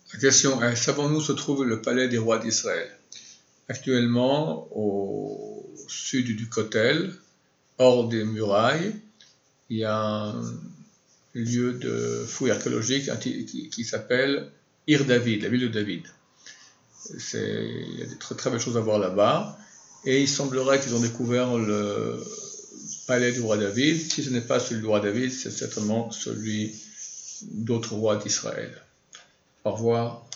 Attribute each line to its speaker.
Speaker 1: La question est, savons-nous où se trouve le palais des rois d'Israël? Actuellement, au sud du Kotel, hors des murailles, il y a un lieu de fouille archéologique qui s'appelle Ir David, la ville de David. Il y a des très, très belles choses à voir là-bas. Et il semblerait qu'ils ont découvert le palais du roi David. Si ce n'est pas celui du roi David, c'est certainement celui d'autres rois d'Israël. Au revoir.